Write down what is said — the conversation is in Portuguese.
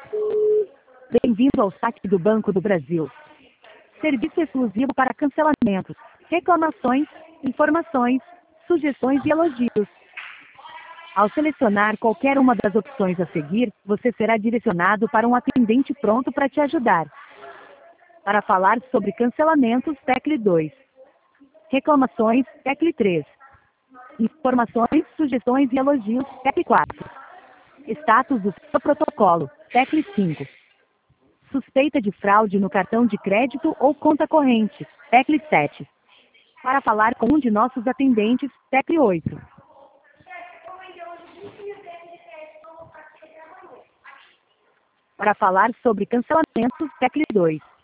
Bem-vindo ao saque do Banco do Brasil. Serviço exclusivo para cancelamentos, reclamações, informações, sugestões e elogios. Ao selecionar qualquer uma das opções a seguir, você será direcionado para um atendente pronto para te ajudar. Para falar sobre cancelamentos, tecle 2. Reclamações, tecle 3. Informações, sugestões e elogios, tecle 4. Status do seu protocolo, tecle 5. Suspeita de fraude no cartão de crédito ou conta corrente, tecle 7. Para falar com um de nossos atendentes, tecle 8. Para falar sobre cancelamentos, tecle 2.